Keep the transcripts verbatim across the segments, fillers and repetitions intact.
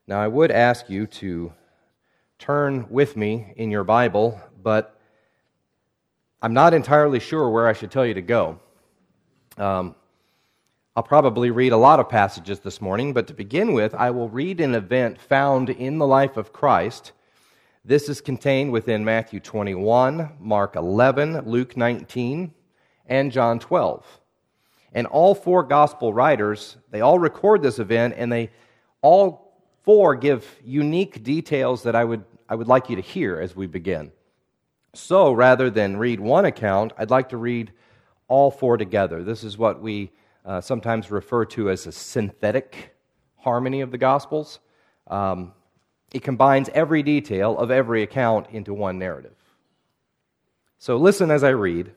Now, I would ask you to turn with me in your Bible, but I'm not entirely sure where I should tell you to go. Um, I'll probably read a lot of passages this morning, but to begin with, I will read an event found in the life of Christ. This is contained within Matthew twenty-one, Mark eleven, Luke nineteen, and John twelve. And all four gospel writers, they all record this event, and they all four give unique details that I would I would like you to hear as we begin. So rather than read one account, I'd like to read all four together. This is what we uh, sometimes refer to as a synthetic harmony of the Gospels. Um, it combines every detail of every account into one narrative. So listen as I read.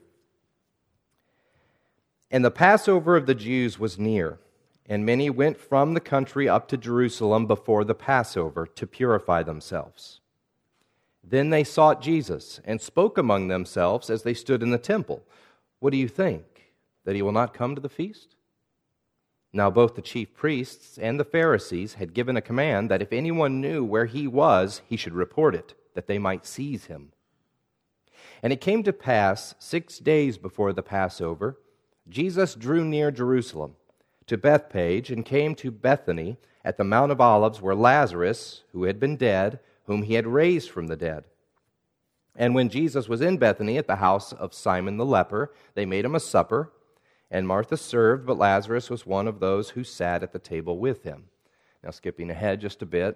And the Passover of the Jews was near, and many went from the country up to Jerusalem before the Passover to purify themselves. Then they sought Jesus and spoke among themselves as they stood in the temple. What do you think? That he will not come to the feast? Now both the chief priests and the Pharisees had given a command that if anyone knew where he was, he should report it, that they might seize him. And it came to pass, six days before the Passover, Jesus drew near Jerusalem, to Bethphage, and came to Bethany at the Mount of Olives, where Lazarus, who had been dead, whom he had raised from the dead. And when Jesus was in Bethany at the house of Simon the leper, they made him a supper, and Martha served, but Lazarus was one of those who sat at the table with him. Now skipping ahead just a bit.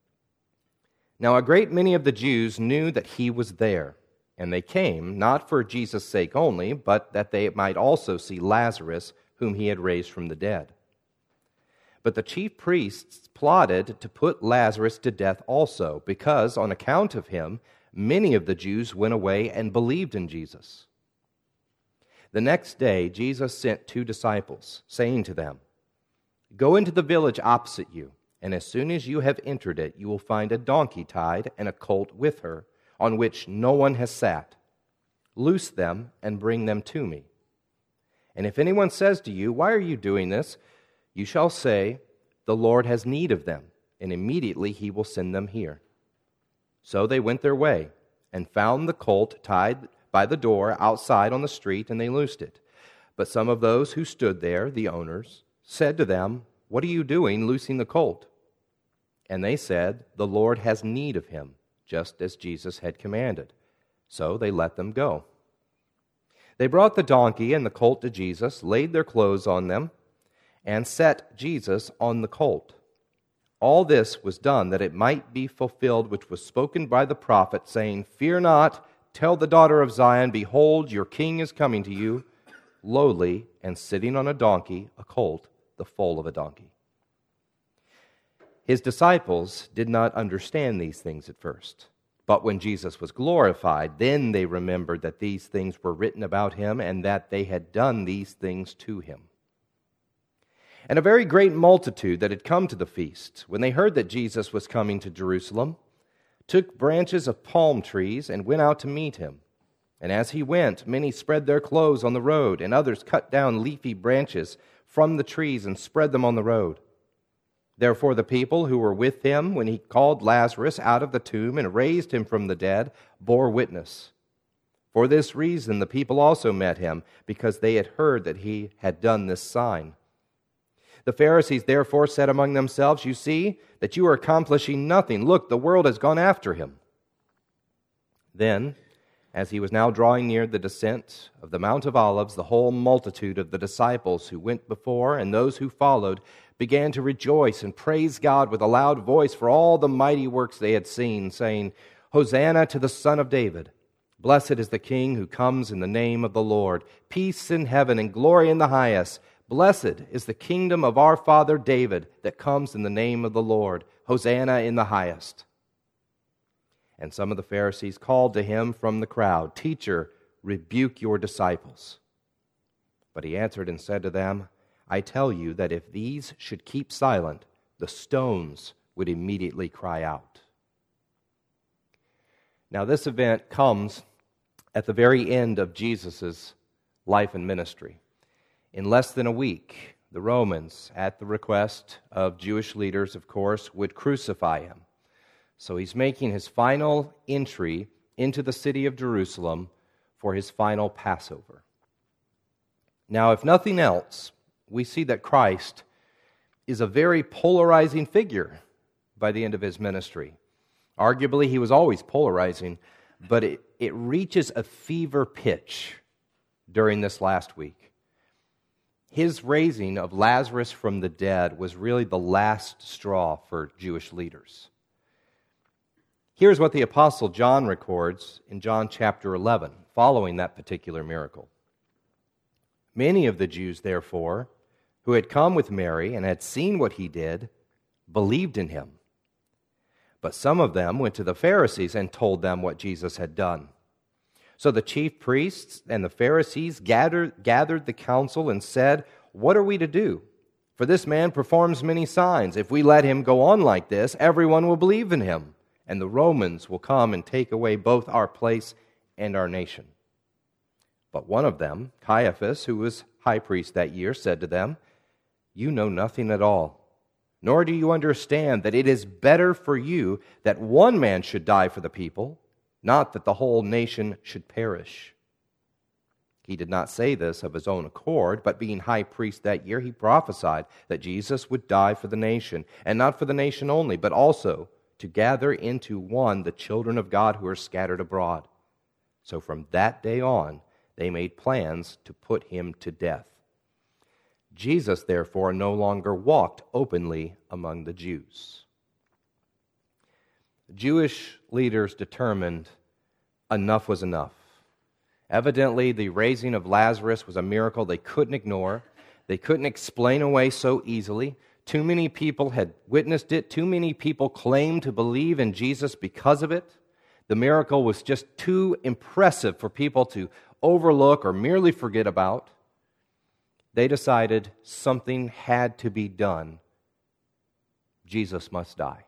Now a great many of the Jews knew that he was there, and they came, not for Jesus' sake only, but that they might also see Lazarus, whom he had raised from the dead. But the chief priests plotted to put Lazarus to death also, because on account of him, many of the Jews went away and believed in Jesus. The next day, Jesus sent two disciples, saying to them, "Go into the village opposite you, and as soon as you have entered it, you will find a donkey tied and a colt with her, on which no one has sat. Loose them and bring them to me. And if anyone says to you, 'Why are you doing this?' you shall say, 'The Lord has need of them,' and immediately he will send them here." So they went their way and found the colt tied by the door outside on the street, and they loosed it. But some of those who stood there, the owners, said to them, "What are you doing loosing the colt?" And they said, "The Lord has need of him," just as Jesus had commanded. So they let them go. They brought the donkey and the colt to Jesus, laid their clothes on them, and set Jesus on the colt. All this was done that it might be fulfilled which was spoken by the prophet, saying, "Fear not, tell the daughter of Zion, behold, your king is coming to you, lowly, and sitting on a donkey, a colt, the foal of a donkey." His disciples did not understand these things at first. But when Jesus was glorified, then they remembered that these things were written about him and that they had done these things to him. And a very great multitude that had come to the feast, when they heard that Jesus was coming to Jerusalem, took branches of palm trees and went out to meet him. And as he went, many spread their clothes on the road, and others cut down leafy branches from the trees and spread them on the road. Therefore the people who were with him when he called Lazarus out of the tomb and raised him from the dead bore witness. For this reason the people also met him, because they had heard that he had done this sign. The Pharisees therefore said among themselves, "You see that you are accomplishing nothing. Look, the world has gone after him." Then, as he was now drawing near the descent of the Mount of Olives, the whole multitude of the disciples who went before and those who followed began to rejoice and praise God with a loud voice for all the mighty works they had seen, saying, "Hosanna to the Son of David. Blessed is the King who comes in the name of the Lord. Peace in heaven and glory in the highest. Blessed is the kingdom of our father David that comes in the name of the Lord. Hosanna in the highest." And some of the Pharisees called to him from the crowd, "Teacher, rebuke your disciples." But he answered and said to them, "I tell you that if these should keep silent, the stones would immediately cry out." Now this event comes at the very end of Jesus' life and ministry. In less than a week, the Romans, at the request of Jewish leaders, of course, would crucify him. So he's making his final entry into the city of Jerusalem for his final Passover. Now, if nothing else, we see that Christ is a very polarizing figure by the end of his ministry. Arguably, he was always polarizing, but it, it reaches a fever pitch during this last week. His raising of Lazarus from the dead was really the last straw for Jewish leaders. Here's what the Apostle John records in John chapter eleven, following that particular miracle. Many of the Jews, therefore, who had come with Mary and had seen what he did, believed in him. But some of them went to the Pharisees and told them what Jesus had done. So the chief priests and the Pharisees gathered, gathered the council and said, "What are we to do? For this man performs many signs. If we let him go on like this, everyone will believe in him, and the Romans will come and take away both our place and our nation." But one of them, Caiaphas, who was high priest that year, said to them, "You know nothing at all, nor do you understand that it is better for you that one man should die for the people, not that the whole nation should perish." He did not say this of his own accord, but being high priest that year, he prophesied that Jesus would die for the nation, and not for the nation only, but also to gather into one the children of God who are scattered abroad. So from that day on, they made plans to put him to death. Jesus, therefore, no longer walked openly among the Jews. Jewish leaders determined enough was enough. Evidently, the raising of Lazarus was a miracle they couldn't ignore. They couldn't explain away so easily. Too many people had witnessed it. Too many people claimed to believe in Jesus because of it. The miracle was just too impressive for people to overlook or merely forget about. They decided something had to be done. Jesus must die.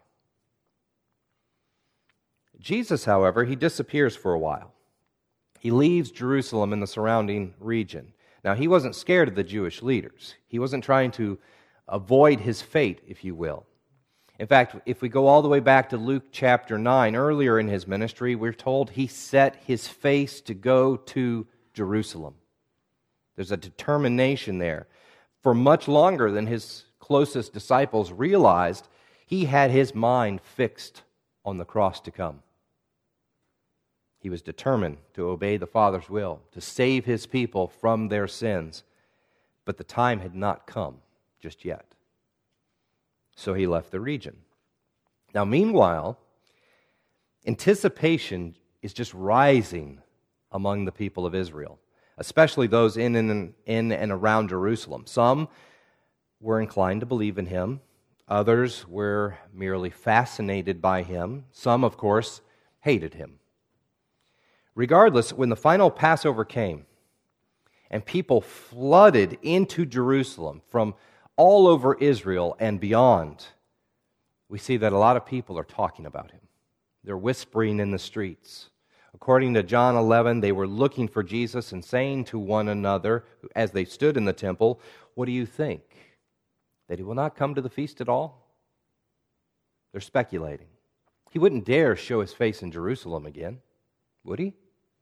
Jesus, however, he disappears for a while. He leaves Jerusalem and the surrounding region. Now, he wasn't scared of the Jewish leaders. He wasn't trying to avoid his fate, if you will. In fact, if we go all the way back to Luke chapter nine, earlier in his ministry, we're told he set his face to go to Jerusalem. There's a determination there. For much longer than his closest disciples realized, he had his mind fixed on the cross to come. He was determined to obey the Father's will, to save his people from their sins. But the time had not come just yet. So he left the region. Now, meanwhile, anticipation is just rising among the people of Israel, especially those in and, in and around Jerusalem. Some were inclined to believe in him. Others were merely fascinated by him. Some, of course, hated him. Regardless, when the final Passover came and people flooded into Jerusalem from all over Israel and beyond, we see that a lot of people are talking about him. They're whispering in the streets. According to John eleven, they were looking for Jesus and saying to one another as they stood in the temple, "What do you think? That he will not come to the feast at all?" They're speculating. He wouldn't dare show his face in Jerusalem again, would he?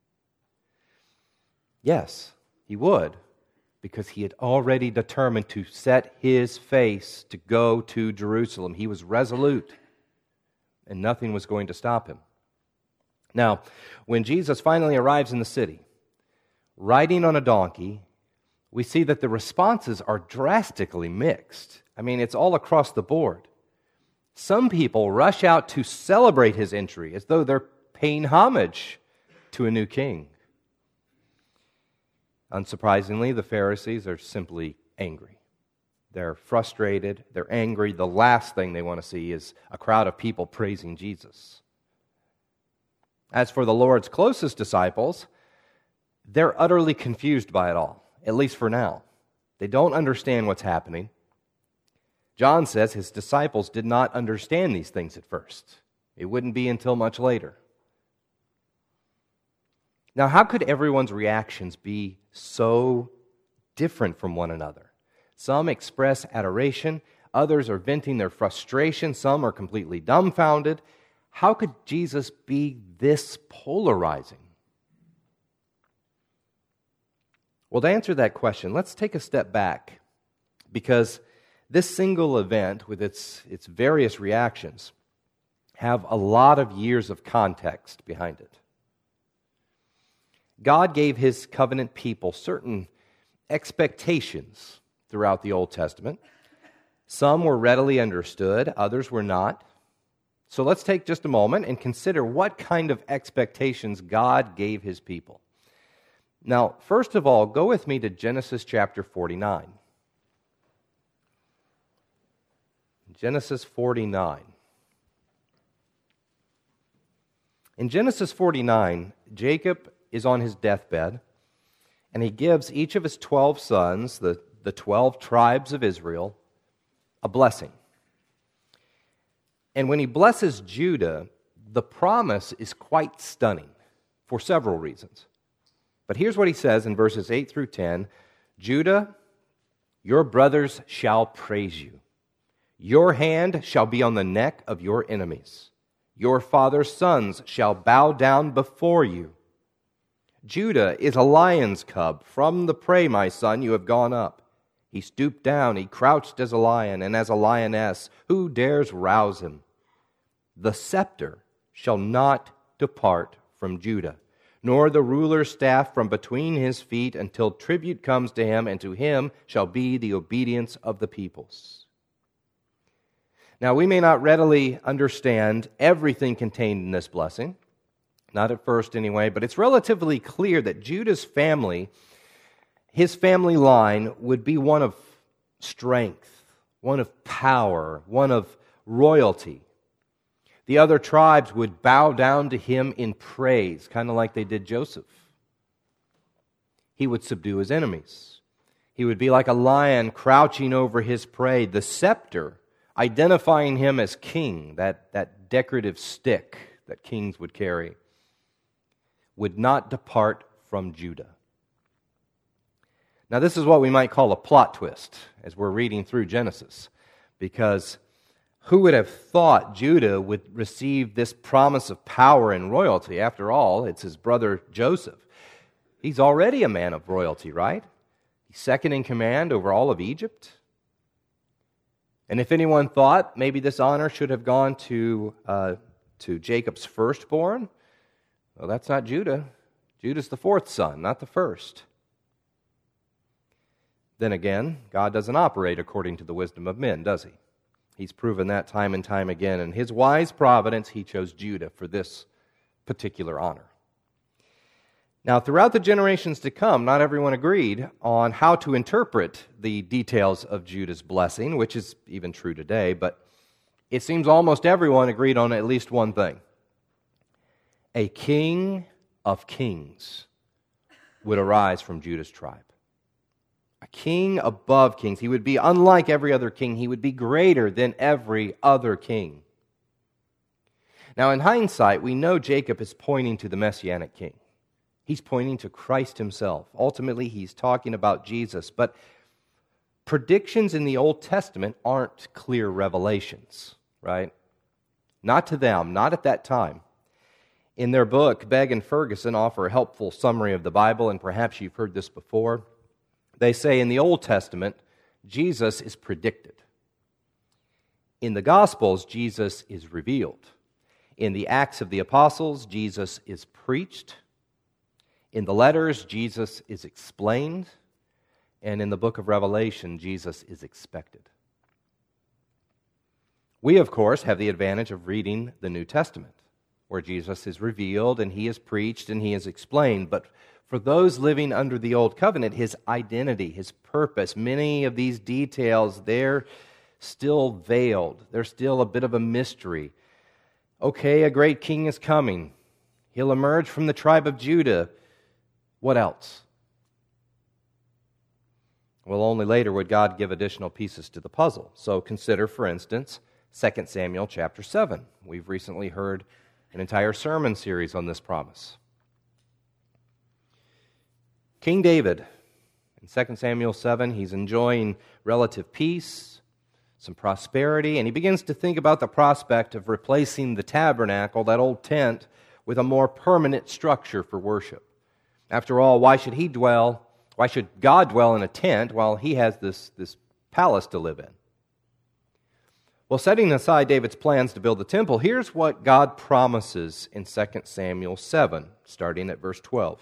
Yes, he would, because he had already determined to set his face to go to Jerusalem. He was resolute, and nothing was going to stop him. Now, when Jesus finally arrives in the city, riding on a donkey, we see that the responses are drastically mixed. I mean, it's all across the board. Some people rush out to celebrate his entry as though they're paying homage to a new king. Unsurprisingly, the Pharisees are simply angry. They're frustrated, they're angry. The last thing they want to see is a crowd of people praising Jesus. As for the Lord's closest disciples, they're utterly confused by it all, at least for now. They don't understand what's happening. John says his disciples did not understand these things at first. It wouldn't be until much later. Now, how could everyone's reactions be so different from one another? Some express adoration, others are venting their frustration, some are completely dumbfounded. How could Jesus be this polarizing? Well, to answer that question, let's take a step back, because this single event, with its, its various reactions, have a lot of years of context behind it. God gave His covenant people certain expectations throughout the Old Testament. Some were readily understood, others were not. So let's take just a moment and consider what kind of expectations God gave His people. Now, first of all, go with me to Genesis chapter forty-nine. Genesis forty-nine. In Genesis forty-nine, Jacob is on his deathbed, and he gives each of his twelve sons, the, the twelve tribes of Israel, a blessing. And when he blesses Judah, the promise is quite stunning for several reasons. But here's what he says in verses eight through ten. Judah, your brothers shall praise you. Your hand shall be on the neck of your enemies. Your father's sons shall bow down before you. Judah is a lion's cub. From the prey, my son, you have gone up. He stooped down, he crouched as a lion and as a lioness. Who dares rouse him? The scepter shall not depart from Judah, nor the ruler's staff from between his feet, until tribute comes to him, and to him shall be the obedience of the peoples. Now, we may not readily understand everything contained in this blessing, not at first anyway, but it's relatively clear that Judah's family, his family line, would be one of strength, one of power, one of royalty. The other tribes would bow down to him in praise, kind of like they did Joseph. He would subdue his enemies. He would be like a lion crouching over his prey. The scepter, identifying him as king, that, that decorative stick that kings would carry, would not depart from Judah. Now, this is what we might call a plot twist as we're reading through Genesis, because who would have thought Judah would receive this promise of power and royalty? After all, it's his brother Joseph. He's already a man of royalty, right? He's second in command over all of Egypt. And if anyone thought maybe this honor should have gone to, uh, to Jacob's firstborn, well, that's not Judah. Judah's the fourth son, not the first. Then again, God doesn't operate according to the wisdom of men, does He? He's proven that time and time again. In His wise providence, He chose Judah for this particular honor. Now, throughout the generations to come, not everyone agreed on how to interpret the details of Judah's blessing, which is even true today, but it seems almost everyone agreed on at least one thing. A king of kings would arise from Judah's tribe. A king above kings. He would be unlike every other king. He would be greater than every other king. Now, in hindsight, we know Jacob is pointing to the Messianic king. He's pointing to Christ Himself. Ultimately, he's talking about Jesus. But predictions in the Old Testament aren't clear revelations, right? Not to them, not at that time. In their book, Begg and Ferguson offer a helpful summary of the Bible, and perhaps you've heard this before. They say in the Old Testament, Jesus is predicted. In the Gospels, Jesus is revealed. In the Acts of the Apostles, Jesus is preached. In the letters, Jesus is explained. And in the book of Revelation, Jesus is expected. We, of course, have the advantage of reading the New Testament, where Jesus is revealed and He is preached and He is explained. But for those living under the Old Covenant, His identity, His purpose, many of these details, they're still veiled. They're still a bit of a mystery. Okay, a great king is coming. He'll emerge from the tribe of Judah. What else? Well, only later would God give additional pieces to the puzzle. So consider, for instance, Second Samuel chapter seven. We've recently heard an entire sermon series on this promise. King David, In Second Samuel seven, he's enjoying relative peace, some prosperity, and he begins to think about the prospect of replacing the tabernacle, that old tent, with a more permanent structure for worship. After all, why should he dwell, why should God dwell in a tent while he has this, this palace to live in? Well, setting aside David's plans to build the temple, here's what God promises in Second Samuel seven, starting at verse twelve.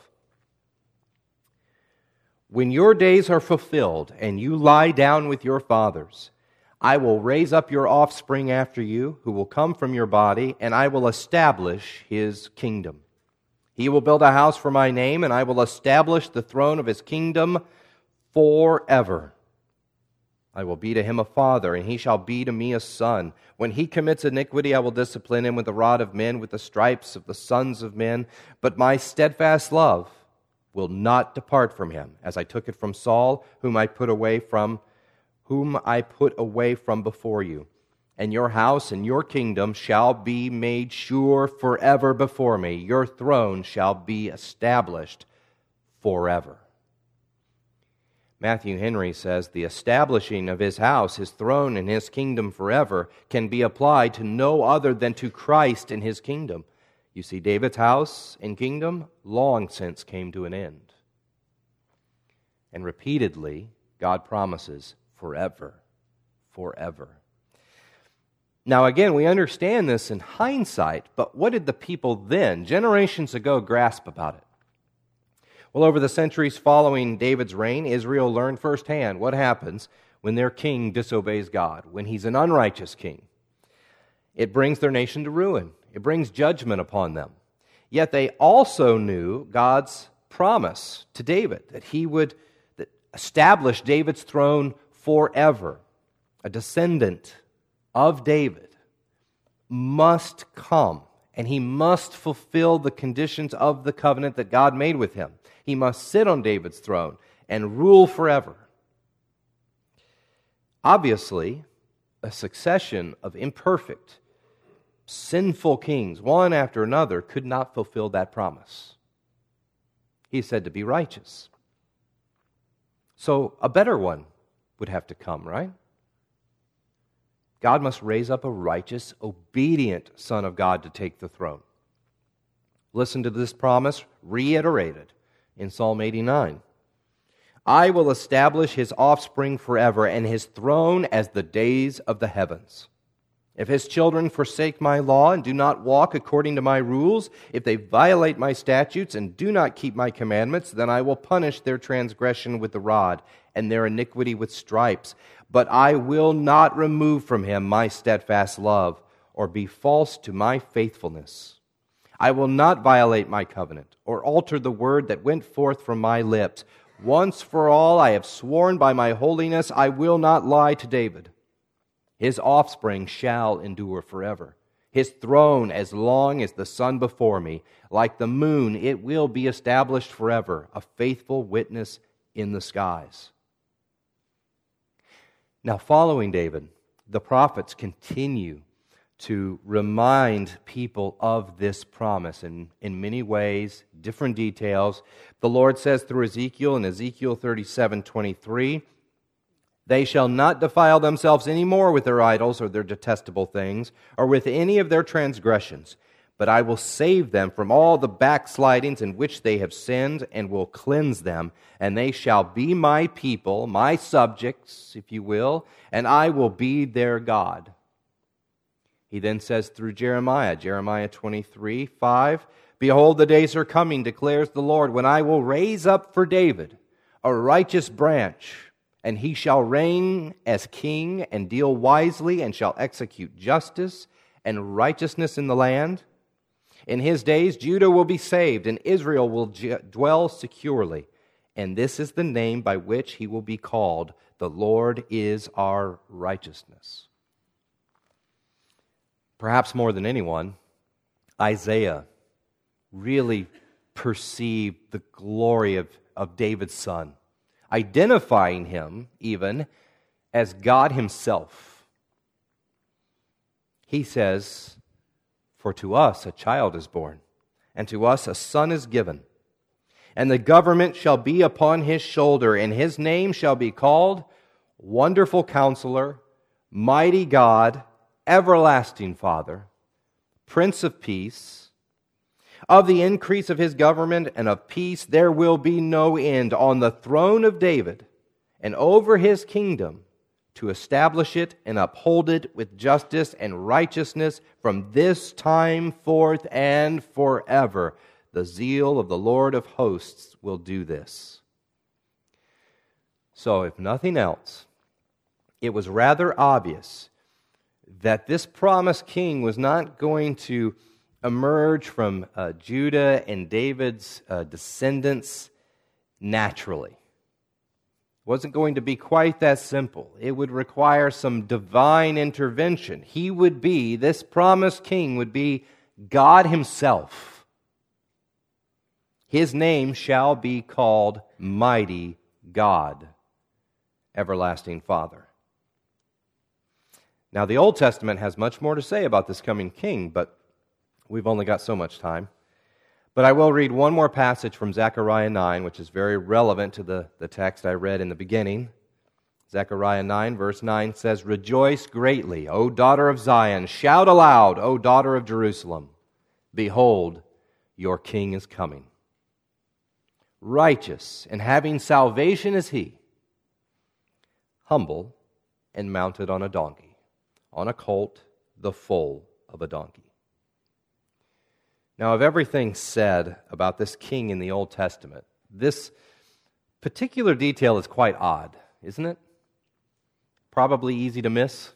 When your days are fulfilled and you lie down with your fathers, I will raise up your offspring after you, who will come from your body, and I will establish his kingdom. He will build a house for my name, and I will establish the throne of his kingdom forever. I will be to him a father, and he shall be to me a son. When he commits iniquity, I will discipline him with the rod of men, with the stripes of the sons of men. But my steadfast love will not depart from him, as I took it from Saul, whom I put away from, whom I put away from before you. And your house and your kingdom shall be made sure forever before me. Your throne shall be established forever. Matthew Henry says, the establishing of his house, his throne, and his kingdom forever can be applied to no other than to Christ and his kingdom. You see, David's house and kingdom long since came to an end. And repeatedly, God promises forever, forever. Now again, we understand this in hindsight, but what did the people then, generations ago, grasp about it? Well, over the centuries following David's reign, Israel learned firsthand what happens when their king disobeys God, when he's an unrighteous king. It brings their nation to ruin. It brings judgment upon them. Yet they also knew God's promise to David, that he would establish David's throne forever. A descendant of David must come, and he must fulfill the conditions of the covenant that God made with him. He must sit on David's throne and rule forever. Obviously, a succession of imperfect, sinful kings, one after another, could not fulfill that promise. He's said to be righteous. So a better one would have to come, right? God must raise up a righteous, obedient Son of God to take the throne. Listen to this promise reiterated in Psalm eighty-nine. I will establish his offspring forever, and his throne as the days of the heavens. If his children forsake my law and do not walk according to my rules, if they violate my statutes and do not keep my commandments, then I will punish their transgression with the rod and their iniquity with stripes. But I will not remove from him my steadfast love or be false to my faithfulness. I will not violate my covenant or alter the word that went forth from my lips. Once for all I have sworn by my holiness, I will not lie to David. His offspring shall endure forever. His throne as long as the sun before me. Like the moon, it will be established forever, a faithful witness in the skies. Now, following David, the prophets continue to remind people of this promise in, in many ways, different details. The Lord says through Ezekiel in Ezekiel thirty-seven twenty-three, they shall not defile themselves any more with their idols or their detestable things, or with any of their transgressions, but I will save them from all the backslidings in which they have sinned, and will cleanse them, and they shall be my people, my subjects, if you will, and I will be their God. He then says through Jeremiah, Jeremiah twenty-three five, behold, the days are coming, declares the Lord, when I will raise up for David a righteous branch, and he shall reign as king, and deal wisely, and shall execute justice and righteousness in the land. In his days Judah will be saved, and Israel will j- dwell securely. And this is the name by which he will be called. The Lord is our righteousness. Perhaps more than anyone, Isaiah really perceived the glory of, of David's son, identifying him even as God himself. He says, for to us a child is born, and to us a son is given. and the government shall be upon his shoulder, and his name shall be called Wonderful Counselor, Mighty God, Everlasting Father, Prince of Peace. Of the increase of his government and of peace there will be no end on the throne of David and over his kingdom, to establish it and uphold it with justice and righteousness from this time forth and forever. The zeal of the Lord of hosts will do this. So, if nothing else, it was rather obvious that this promised king was not going to emerge from uh, Judah and David's uh, descendants naturally. It wasn't going to be quite that simple. It would require some divine intervention. He would be, this promised king would be God himself. His name shall be called Mighty God, Everlasting Father. Now, the Old Testament has much more to say about this coming king, but we've only got so much time. But I will read one more passage from Zechariah nine, which is very relevant to the, the text I read in the beginning. Zechariah nine, verse nine says, "Rejoice greatly, O daughter of Zion. Shout aloud, O daughter of Jerusalem. Behold, your king is coming. Righteous and having salvation is he, humble and mounted on a donkey, on a colt, the foal of a donkey." Now, of everything said about this king in the Old Testament, this particular detail is quite odd, isn't it? Probably easy to miss.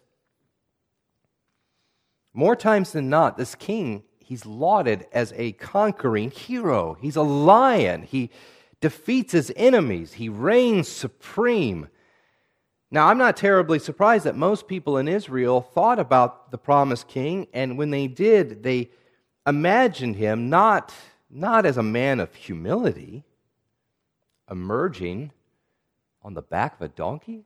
More times than not, this king, he's lauded as a conquering hero. He's a lion. He defeats his enemies. He reigns supreme. Now, I'm not terribly surprised that most people in Israel thought about the promised king, and when they did, they imagined him not, not as a man of humility, emerging on the back of a donkey.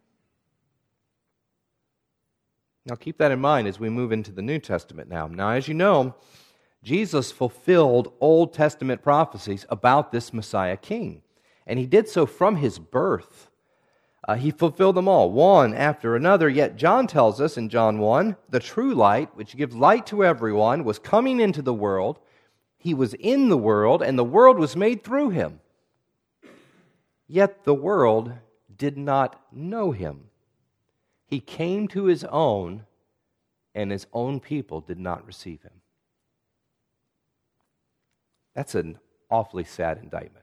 Now keep that in mind as we move into the New Testament now. Now, as you know, Jesus fulfilled Old Testament prophecies about this Messiah king, and he did so from his birth. Uh, he fulfilled them all, one after another. Yet John tells us in John one, the true light, which gives light to everyone, was coming into the world. He was in the world, and the world was made through him. Yet the world did not know him. He came to his own, and his own people did not receive him. That's an awfully sad indictment.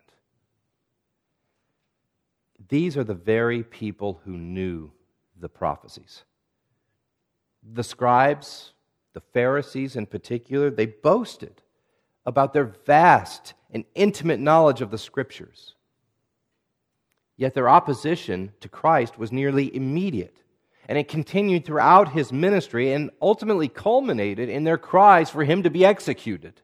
These are the very people who knew the prophecies. The scribes, the Pharisees in particular, they boasted about their vast and intimate knowledge of the Scriptures. Yet their opposition to Christ was nearly immediate, and it continued throughout his ministry and ultimately culminated in their cries for him to be executed.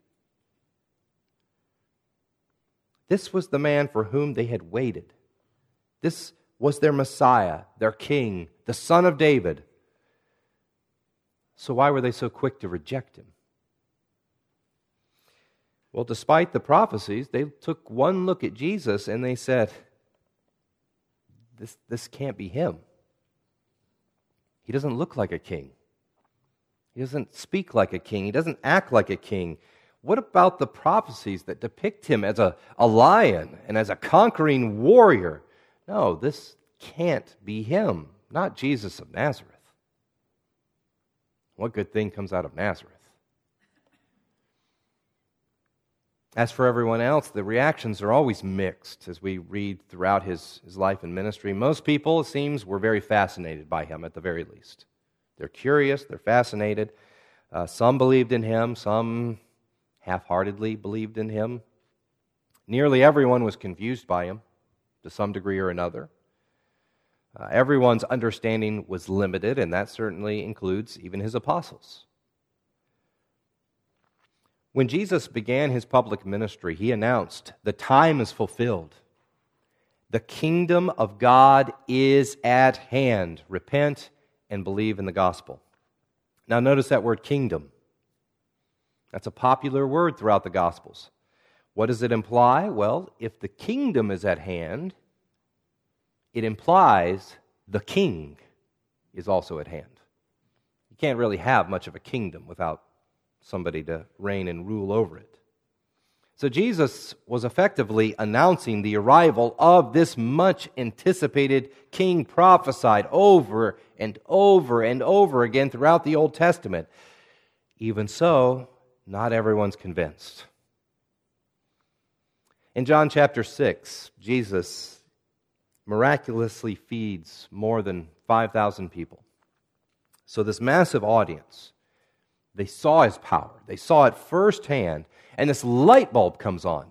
This was the man for whom they had waited. This was their Messiah, their King, the Son of David. So why were they so quick to reject him? Well, despite the prophecies, they took one look at Jesus and they said, this, this can't be him. He doesn't look like a king. He doesn't speak like a king. He doesn't act like a king. What about the prophecies that depict him as a, a lion and as a conquering warrior? No, this can't be him, not Jesus of Nazareth. What good thing comes out of Nazareth? As for everyone else, the reactions are always mixed as we read throughout his, his life and ministry. Most people, it seems, were very fascinated by him at the very least. They're curious, they're fascinated. Uh, some believed in him, some half-heartedly believed in him. Nearly everyone was confused by him to some degree or another. Uh, everyone's understanding was limited, and that certainly includes even his apostles. When Jesus began his public ministry, he announced, "The time is fulfilled. The kingdom of God is at hand. Repent and believe in the gospel." Now notice that word kingdom. That's a popular word throughout the Gospels. What does it imply? Well, if the kingdom is at hand, it implies the king is also at hand. You can't really have much of a kingdom without somebody to reign and rule over it. So Jesus was effectively announcing the arrival of this much anticipated king prophesied over and over and over again throughout the Old Testament. Even so, not everyone's convinced. In John chapter six, Jesus miraculously feeds more than five thousand people. So this massive audience, they saw his power. They saw it firsthand, and this light bulb comes on.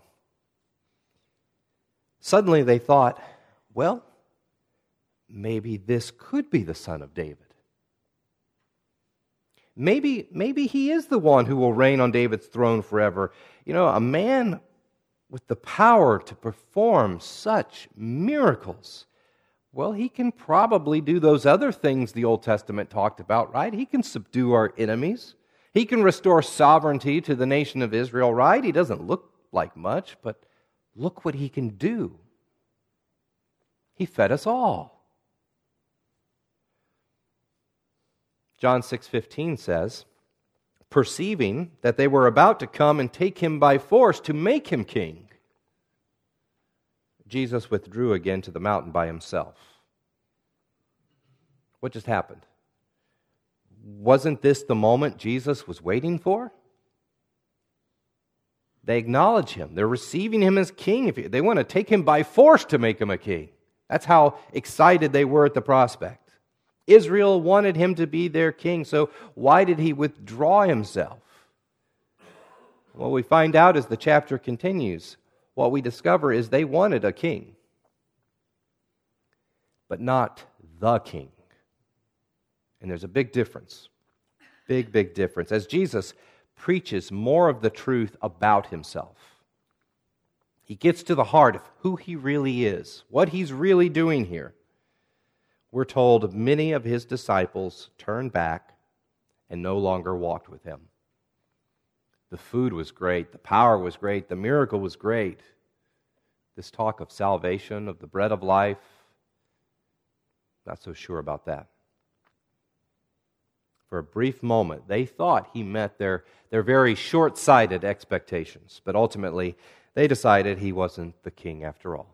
Suddenly they thought, well, maybe this could be the Son of David. Maybe, maybe he is the one who will reign on David's throne forever. You know, a man with the power to perform such miracles, well, he can probably do those other things the Old Testament talked about, right? He can subdue our enemies. He can restore sovereignty to the nation of Israel, right? He doesn't look like much, but look what he can do. He fed us all. John six fifteen says, perceiving that they were about to come and take him by force to make him king, Jesus withdrew again to the mountain by himself. What just happened? Wasn't this the moment Jesus was waiting for? They acknowledge him. They're receiving him as king. They want to take him by force to make him a king. That's how excited they were at the prospect. Israel wanted him to be their king, so why did he withdraw himself? What we find out as the chapter continues, what we discover is they wanted a king, but not the king. And there's a big difference. Big, big difference. As Jesus preaches more of the truth about himself, he gets to the heart of who he really is, what he's really doing here. We're told many of his disciples turned back and no longer walked with him. The food was great, the power was great, the miracle was great. This talk of salvation, of the bread of life, not so sure about that. For a brief moment, they thought he met their, their very short-sighted expectations, but ultimately they decided he wasn't the king after all.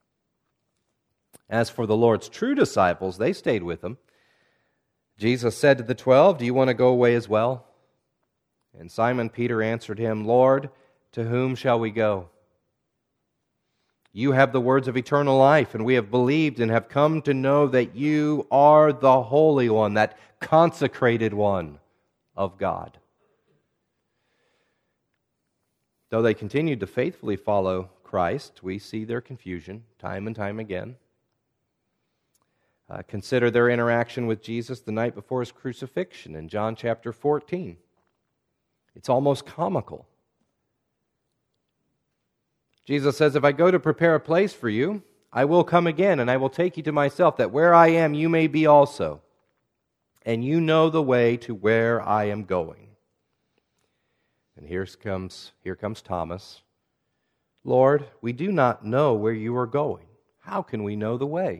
As for the Lord's true disciples, they stayed with him. Jesus said to the twelve, "Do you want to go away as well?" And Simon Peter answered him, "Lord, to whom shall we go? You have the words of eternal life, and we have believed and have come to know that you are the Holy One, that consecrated one of God." Though they continued to faithfully follow Christ, we see their confusion time and time again. Uh, consider their interaction with Jesus the night before his crucifixion in John chapter fourteen. It's almost comical. Jesus says, "If I go to prepare a place for you, I will come again, and I will take you to myself, that where I am, you may be also. And you know the way to where I am going." And here comes, here comes Thomas. "Lord, we do not know where you are going. How can we know the way?"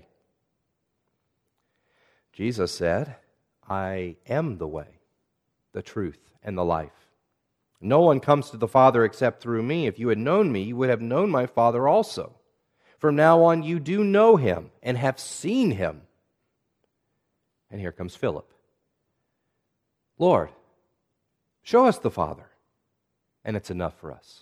Jesus said, "I am the way, the truth, and the life. No one comes to the Father except through me. If you had known me, you would have known my Father also. From now on, you do know him and have seen him." And here comes Philip. "Lord, show us the Father, and it's enough for us."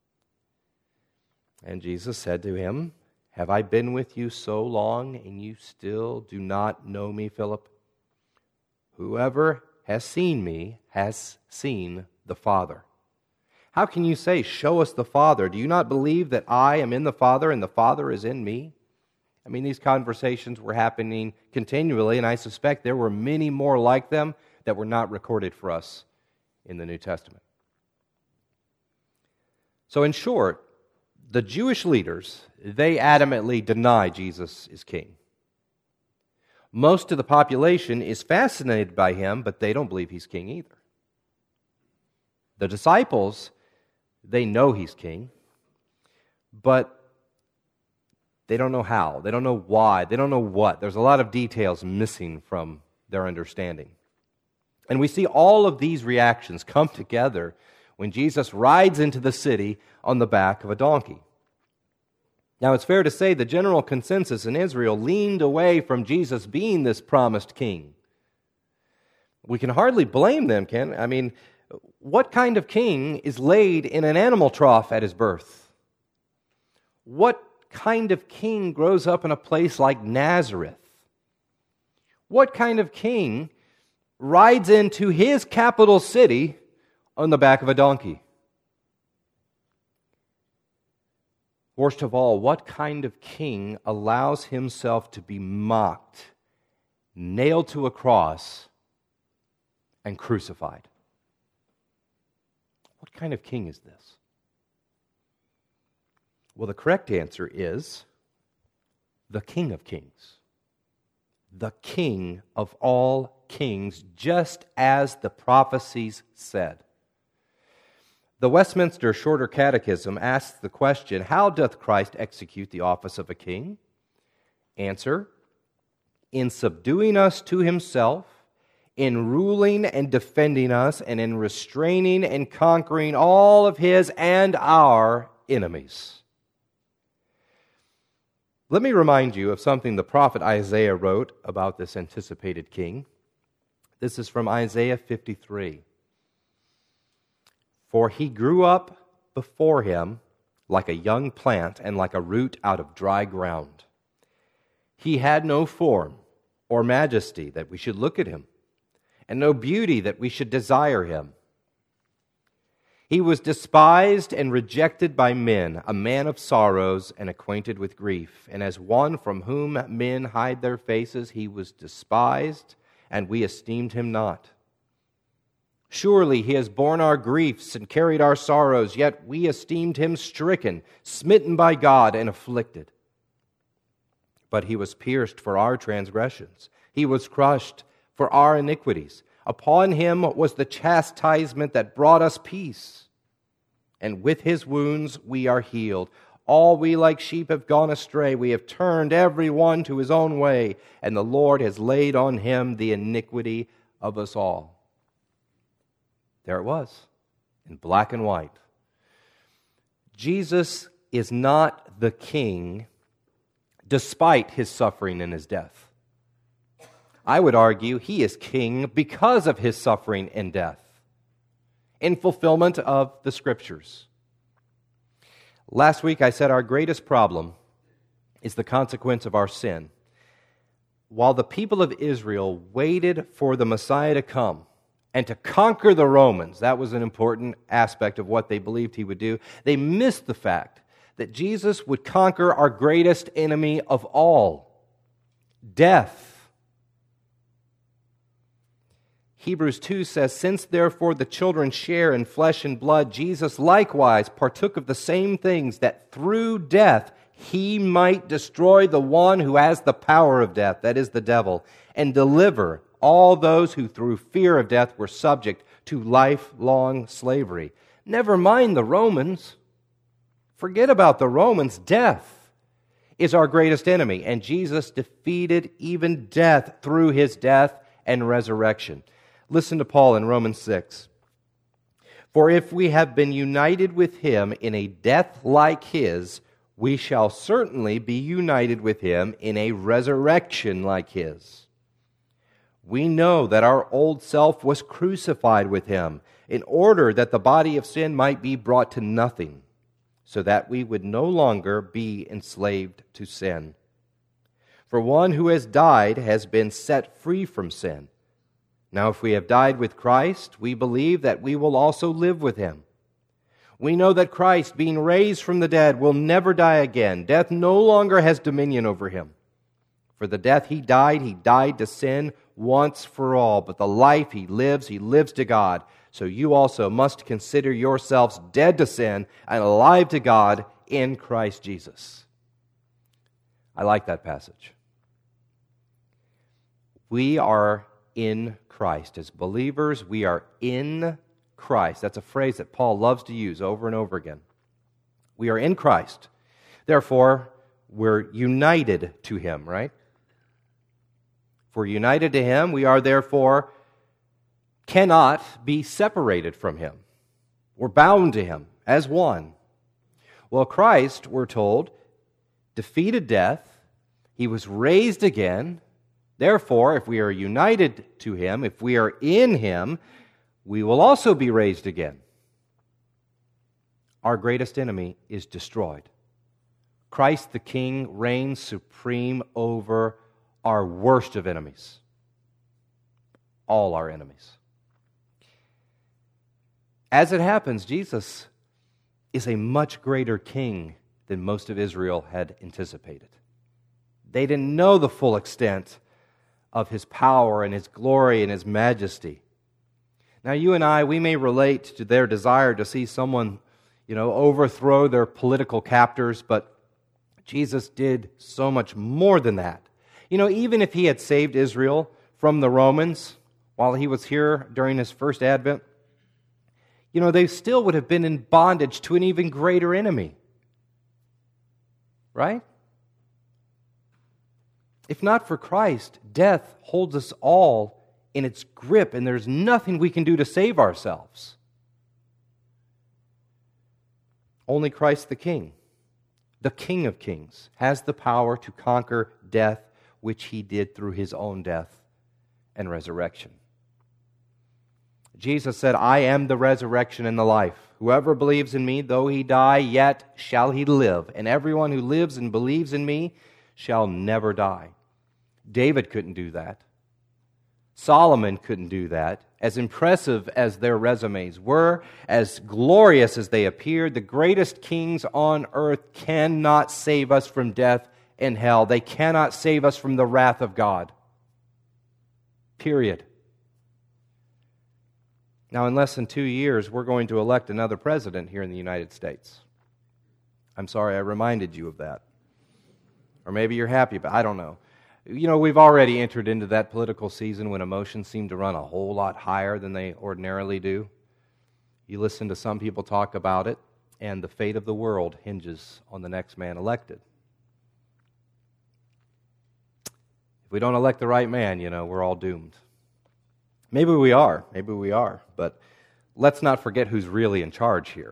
And Jesus said to him, "Have I been with you so long, and you still do not know me, Philip? Whoever has seen me has seen the Father. How can you say, 'Show us the Father'? Do you not believe that I am in the Father and the Father is in me?" I mean, these conversations were happening continually, and I suspect there were many more like them that were not recorded for us in the New Testament. So in short, the Jewish leaders, they adamantly deny Jesus is king. Most of the population is fascinated by him, but they don't believe he's king either. The disciples, they know he's king. but they don't know how. They don't know why. They don't know what. There's a lot of details missing from their understanding. And we see all of these reactions come together when Jesus rides into the city on the back of a donkey. Now, it's fair to say the general consensus in Israel leaned away from Jesus being this promised king. We can hardly blame them, Ken. I mean, what kind of king is laid in an animal trough at his birth? What kind of king grows up in a place like Nazareth? What kind of king rides into his capital city on the back of a donkey? Worst of all, what kind of king allows himself to be mocked, nailed to a cross, and crucified? What kind of king is this? Well, the correct answer is the King of Kings. The King of all kings, just as the prophecies said. The Westminster Shorter Catechism asks the question, how doth Christ execute the office of a king? Answer, in subduing us to himself, in ruling and defending us, and in restraining and conquering all of his and our enemies. Let me remind you of something the prophet Isaiah wrote about this anticipated king. This is from Isaiah fifty-three. For he grew up before him like a young plant and like a root out of dry ground. He had no form or majesty that we should look at him, and no beauty that we should desire him. He was despised and rejected by men, a man of sorrows and acquainted with grief. And as one from whom men hide their faces, he was despised, and we esteemed him not. Surely he has borne our griefs and carried our sorrows, yet we esteemed him stricken, smitten by God, and afflicted. But he was pierced for our transgressions. He was crushed for our iniquities. Upon him was the chastisement that brought us peace. And with his wounds we are healed. All we like sheep have gone astray. We have turned every one to his own way. And the Lord has laid on him the iniquity of us all. There it was, in black and white. Jesus is not the king despite his suffering and his death. I would argue he is king because of his suffering and death, in fulfillment of the Scriptures. Last week I said our greatest problem is the consequence of our sin. While the people of Israel waited for the Messiah to come and to conquer the Romans, that was an important aspect of what they believed he would do, they missed the fact that Jesus would conquer our greatest enemy of all, death. Hebrews two says, since therefore the children share in flesh and blood, Jesus likewise partook of the same things, that through death he might destroy the one who has the power of death, that is the devil, and deliver all those who through fear of death were subject to lifelong slavery. Never mind the Romans. Forget about the Romans. Death is our greatest enemy, and Jesus defeated even death through his death and resurrection. Listen to Paul in Romans six. For if we have been united with him in a death like his, we shall certainly be united with him in a resurrection like his. We know that our old self was crucified with him in order that the body of sin might be brought to nothing, so that we would no longer be enslaved to sin. For one who has died has been set free from sin. Now, if we have died with Christ, we believe that we will also live with him. We know that Christ, being raised from the dead, will never die again. Death no longer has dominion over him. For the death he died, he died to sin once for all. But the life he lives, he lives to God. So you also must consider yourselves dead to sin and alive to God in Christ Jesus. I like that passage. We are in Christ. As believers, we are in Christ. That's a phrase that Paul loves to use over and over again. We are in Christ. Therefore, we're united to Him, right? If we're united to Him, we are therefore cannot be separated from Him. We're bound to Him as one. Well, Christ, we're told, defeated death. He was raised again. Therefore, if we are united to Him, if we are in Him, we will also be raised again. Our greatest enemy is destroyed. Christ the King reigns supreme over our worst of enemies. All our enemies. As it happens, Jesus is a much greater king than most of Israel had anticipated. They didn't know the full extent of His power and His glory and His majesty. Now, you and I, we may relate to their desire to see someone, you know, overthrow their political captors, but Jesus did so much more than that. You know, even if He had saved Israel from the Romans while He was here during His first advent, you know, they still would have been in bondage to an even greater enemy. Right? If not for Christ, death holds us all in its grip, and there's nothing we can do to save ourselves. Only Christ the King, the King of Kings, has the power to conquer death, which He did through His own death and resurrection. Jesus said, I am the resurrection and the life. Whoever believes in me, though he die, yet shall he live. And everyone who lives and believes in me shall never die. David couldn't do that. Solomon couldn't do that. As impressive as their resumes were, as glorious as they appeared, the greatest kings on earth cannot save us from death and hell. They cannot save us from the wrath of God. Period. Now, in less than two years, we're going to elect another president here in the United States. I'm sorry I reminded you of that. Or maybe you're happy, but I don't know. You know, we've already entered into that political season when emotions seem to run a whole lot higher than they ordinarily do. You listen to some people talk about it, and the fate of the world hinges on the next man elected. If we don't elect the right man, you know, we're all doomed. Maybe we are, maybe we are, but let's not forget who's really in charge here.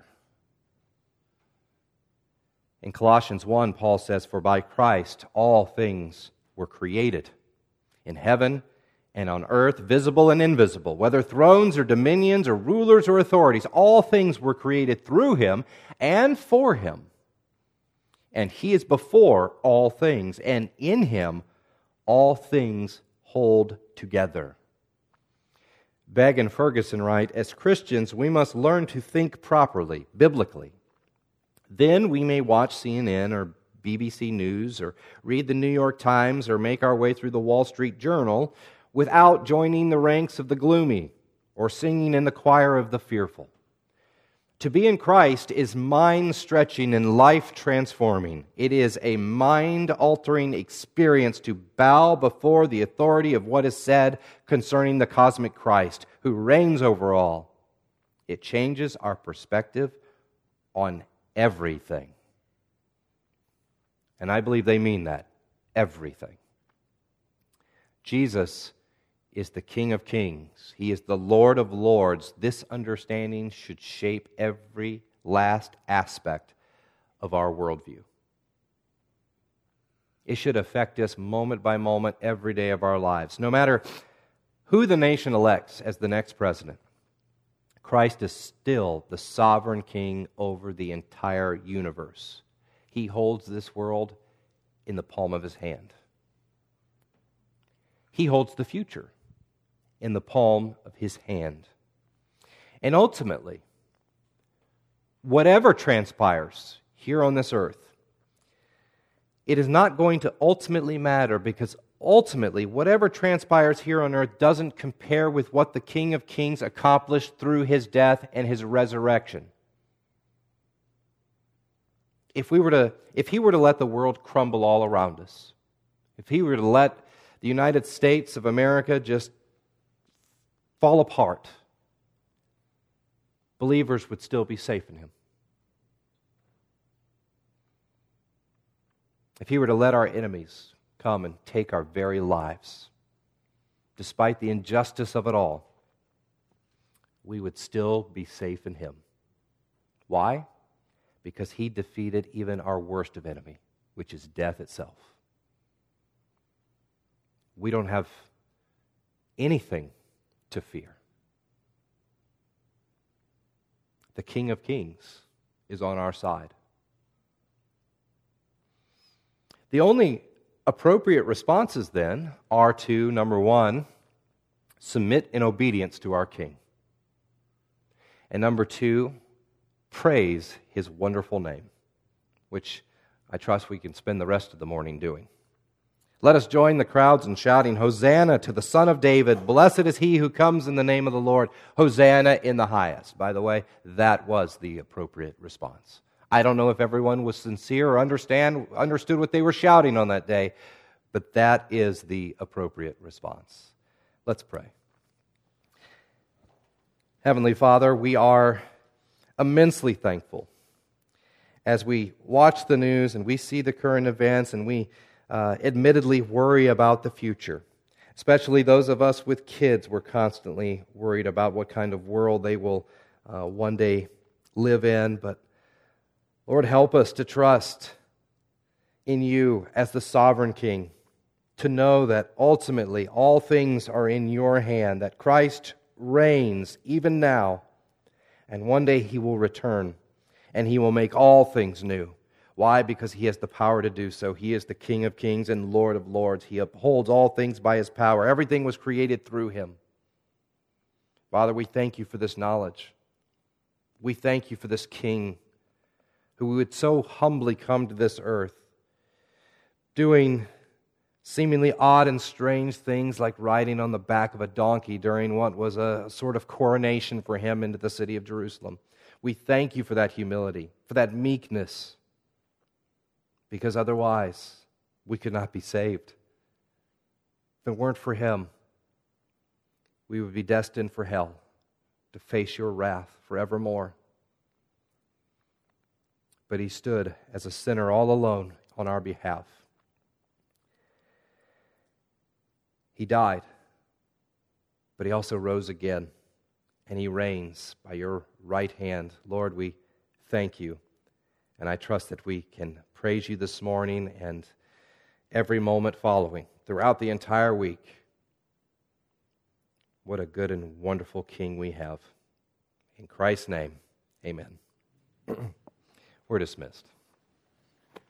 In Colossians one, Paul says, For by Christ all things were created, in heaven and on earth, visible and invisible, whether thrones or dominions or rulers or authorities, all things were created through Him and for Him. And He is before all things, and in Him all things hold together. Begg and Ferguson write, As Christians, we must learn to think properly, biblically. Then we may watch C N N or B B C News or read the New York Times or make our way through the Wall Street Journal without joining the ranks of the gloomy or singing in the choir of the fearful. To be in Christ is mind-stretching and life-transforming. It is a mind-altering experience to bow before the authority of what is said concerning the cosmic Christ, who reigns over all. It changes our perspective on everything. And I believe they mean that. Everything. Jesus is the King of Kings. He is the Lord of Lords. This understanding should shape every last aspect of our worldview. It should affect us moment by moment, every day of our lives. No matter who the nation elects as the next president, Christ is still the sovereign King over the entire universe. He holds this world in the palm of His hand. He holds the future in the palm of His hand. And ultimately, whatever transpires here on this earth, it is not going to ultimately matter, because ultimately, whatever transpires here on earth doesn't compare with what the King of Kings accomplished through His death and His resurrection. If we were to, if He were to let the world crumble all around us, if He were to let the United States of America just fall apart, believers would still be safe in Him. if he were to let our enemies come and take our very lives, despite the injustice of it all, we would still be safe in him. Why? Because he defeated even our worst of enemy, which is death itself. We don't have anything to fear. The King of Kings is on our side. The only appropriate responses then are to, number one, submit in obedience to our King. And number two, praise his wonderful name, which I trust we can spend the rest of the morning doing. Let us join the crowds in shouting, Hosanna to the Son of David. Blessed is he who comes in the name of the Lord. Hosanna in the highest. By the way, that was the appropriate response. I don't know if everyone was sincere or understand, understood what they were shouting on that day, but that is the appropriate response. Let's pray. Heavenly Father, we are immensely thankful as we watch the news and we see the current events and we uh, admittedly worry about the future. Especially those of us with kids, we're constantly worried about what kind of world they will uh, one day live in. But Lord, help us to trust in you as the sovereign King, to know that ultimately all things are in your hand, that Christ reigns even now, and one day he will return, and he will make all things new. Why? Because he has the power to do so. He is the King of Kings and Lord of Lords. He upholds all things by his power. Everything was created through him. Father, we thank you for this knowledge. We thank you for this King who would so humbly come to this earth, doing seemingly odd and strange things like riding on the back of a donkey during what was a sort of coronation for him into the city of Jerusalem. We thank you for that humility, for that meekness, because otherwise we could not be saved. If it weren't for him, we would be destined for hell, to face your wrath forevermore. But he stood as a sinner all alone on our behalf. He died, but he also rose again, and he reigns by your right hand. Lord, we thank you, and I trust that we can praise you this morning and every moment following, throughout the entire week. What a good and wonderful King we have. In Christ's name, amen. We're dismissed.